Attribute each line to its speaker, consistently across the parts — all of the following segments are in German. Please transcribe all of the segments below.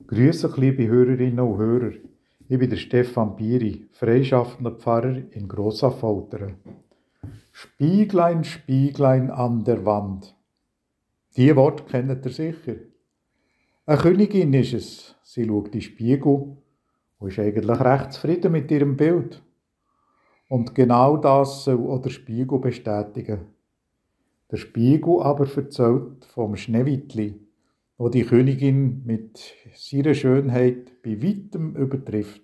Speaker 1: Grüß euch, liebe Hörerinnen und Hörer. Ich bin der Stefan Bieri, freischaffender Pfarrer in Grossaffoltern. Spieglein, Spieglein an der Wand. Die Worte kennt ihr sicher. Eine Königin ist es. Sie schaut in den Spiegel und ist eigentlich recht zufrieden mit ihrem Bild. Und genau das soll auch der Spiegel bestätigen. Der Spiegel aber erzählt vom Schneewittli, wo die Königin mit ihrer Schönheit bei weitem übertrifft.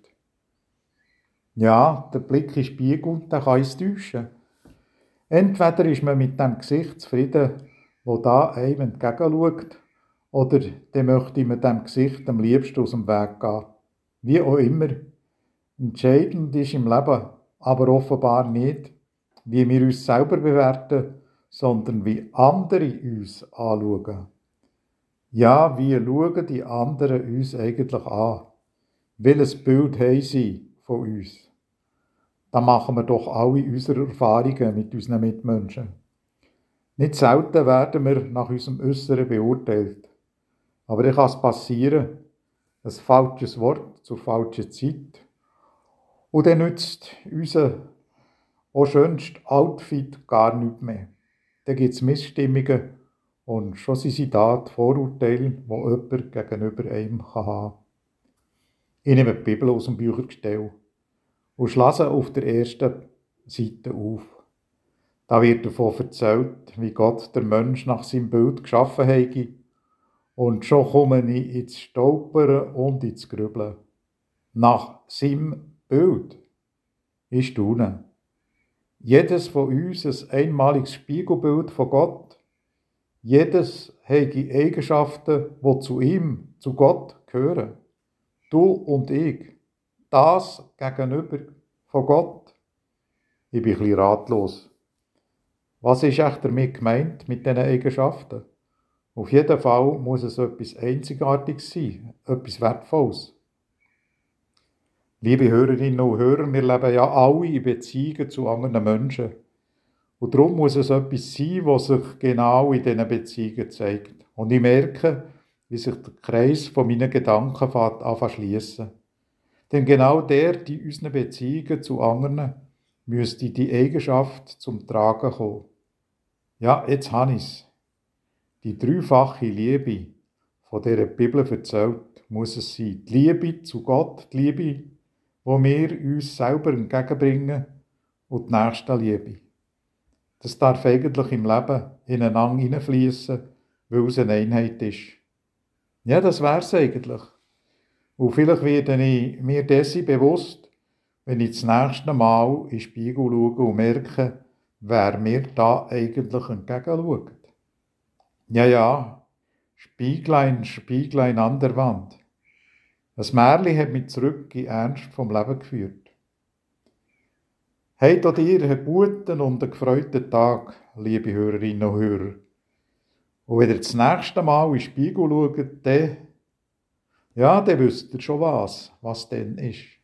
Speaker 1: Ja, der Blick in den Spiegel, der kann uns täuschen. Entweder ist man mit dem Gesicht zufrieden, wo da einem entgegenschaut, oder dann möchte man dem Gesicht am liebsten aus dem Weg gehen. Wie auch immer. Entscheidend ist im Leben aber offenbar nicht, wie wir uns selber bewerten, sondern wie andere uns anschauen. Ja, wie schauen die anderen uns eigentlich an? Welches Bild haben sie von uns? Da machen wir doch alle unsere Erfahrungen mit unseren Mitmenschen. Nicht selten werden wir nach unserem Äußeren beurteilt. Aber dann kann es passieren, ein falsches Wort zur falschen Zeit. Und dann nützt unser auch schönster Outfit gar nichts mehr. Dann gibt es Missstimmungen und schon sind da die Vorurteile, die jemand gegenüber einem haben kann. Ich nehme die Bibel aus dem Büchergestell und schlage auf der ersten Seite auf. Da wird davon erzählt, wie Gott der Mensch nach seinem Bild geschaffen habe. Und schon komme ich ins Stolpern und ins Grübeln. Nach seinem Bild. Ich staune. Jedes von uns ein einmaliges Spiegelbild von Gott. Jedes hat Eigenschaften, die zu ihm, zu Gott gehören. Du und ich. Das gegenüber von Gott. Ich bin ein bisschen ratlos. Was ist echt damit gemeint, mit diesen Eigenschaften? Auf jeden Fall muss es etwas Einzigartiges sein, etwas Wertvolles. Liebe Hörerinnen und Hörer, wir leben ja alle in Beziehungen zu anderen Menschen. Und darum muss es etwas sein, was sich genau in diesen Beziehungen zeigt. Und ich merke, wie sich der Kreis von meinen Gedanken anfängt zu schliessen. Denn genau der in unseren Beziehungen zu anderen müsste die Eigenschaft zum Tragen kommen. Ja, jetzt habe ich es. Die dreifache Liebe, von der die Bibel erzählt, muss es sein. Die Liebe zu Gott, die Liebe, die wir uns selber entgegenbringen, und die Nächstenliebe. Das darf eigentlich im Leben ineinander hineinfließen, weil es eine Einheit ist. Ja, das wäre es eigentlich. Und vielleicht werde ich mir dessen bewusst, wenn ich das nächste Mal in den Spiegel schaue und merke, wer mir da eigentlich entgegenschaut. Ja, Spieglein, Spieglein an der Wand. Das Märchen hat mich zurück in Ernst vom Leben geführt. Habt auch ihr einen guten und einen gefreuten Tag, liebe Hörerinnen und Hörer. Und wenn ihr das nächste Mal in den Spiegel schaut, dann wisst ihr schon was denn ist.